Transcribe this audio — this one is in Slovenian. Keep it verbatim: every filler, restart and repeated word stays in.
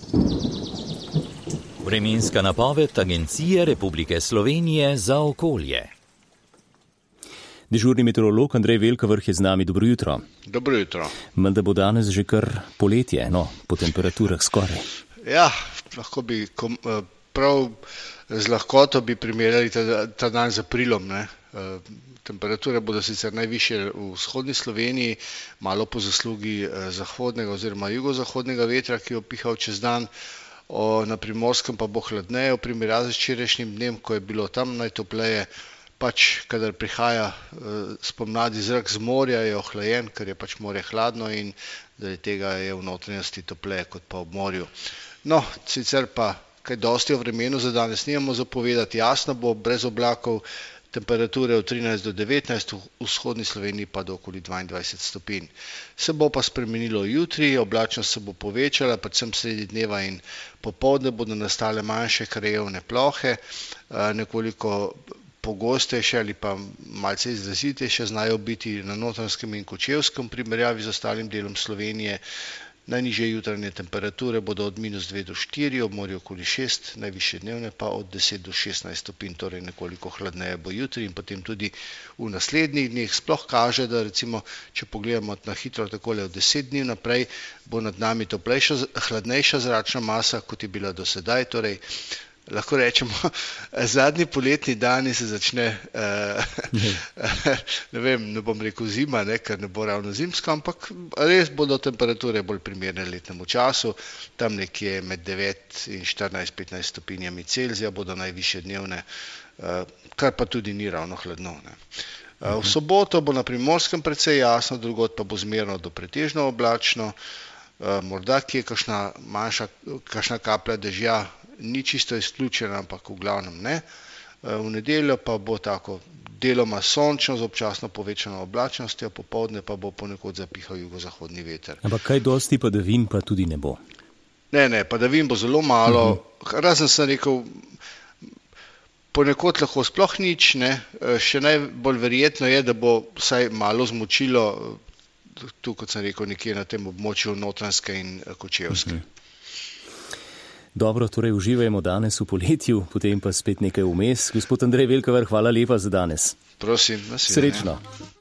Vremenska napoved Agencije Republike Slovenije za okolje. Dežurni meteorolog Andrej Velkavrh je z nami. Dobro jutro. Dobro jutro. Menda bo danes že kar poletje, no, po temperaturah skoraj. Ja, lahko bi kom, prav z lahkoto bi primerjali ta, ta dan z aprilom, ne. Temperature bodo sicer najvišje v vzhodni Sloveniji, malo po zaslugi zahodnega oziroma jugozahodnega vetra, ki je pihal čez dan. O, na Primorskem pa bo hladneje v primerjavi z včerajšnjim dnem, ko je bilo tam najtopleje. Pač, kadar prihaja uh, spomladi zrak z morja, je ohlajen, ker je pač morje hladno in zaradi tega je v notranjosti topleje kot pa ob morju. No, sicer pa kaj dosti o vremenu za danes nimamo zapovedati. Jasno bo, brez oblakov, temperature od trinajst do devetnajst, v vzhodni Sloveniji pa do okoli dvaindvajset stopinj. Se bo pa spremenilo jutri, oblačnost se bo povečala, predvsem sredi dneva in popoldne bodo nastale manjše krajevne plohe, uh, nekoliko pogostejše ali pa malce izrazitejše znajo biti na Notranjskem in Kočevskem v primerjavi z ostalim delom Slovenije. Najnižje jutranje temperature bodo od minus dve do štiri, ob morju okoli šest, najvišje dnevne pa od deset do šestnajst stopinj, torej nekoliko hladneje bo jutri in potem tudi v naslednjih dneh. Sploh kaže, da recimo, če pogledamo na hitro takole od deset dni naprej, bo nad nami toplejša, hladnejša zračna masa, kot je bila do sedaj, torej lahko rečemo, zadnji poletni dani se začne, eh, ne vem, ne bom rekel zima, ne, ker ne bo ravno zimsko, ampak res bodo temperature bolj primerne letnemu času, tam nekje med devet in štirinajst petnajst stopinjami Celzija bodo najvišje dnevne, eh, kar pa tudi ni ravno hladno, ne. V soboto bo na Primorskem precej jasno, drugod pa bo zmerno do pretežno oblačno, eh, morda kje kakšna manjša, kakšna kaplja dežja, ni čisto izključena, ampak v glavnem ne. V nedeljo pa bo tako deloma sončno z občasno povečano oblačnostjo, popoldne pa bo ponekod zapihal jugozahodni veter. Ampak kaj dosti padavin pa tudi ne bo? Ne, ne, padavin bo zelo malo, uh-huh. Razen sem rekel, ponekod lahko sploh nič, ne. Še najbolj verjetno je, da bo vsaj malo zmočilo, tu kot sem rekel, nekje na tem območju Notranjske in Kočevske. Uh-huh. Dobro, torej uživajmo danes v poletju, potem pa spet nekaj vmes. Gospod Andrej Velkavrh, hvala lepa za danes. Prosim, nasvidenje. Srečno.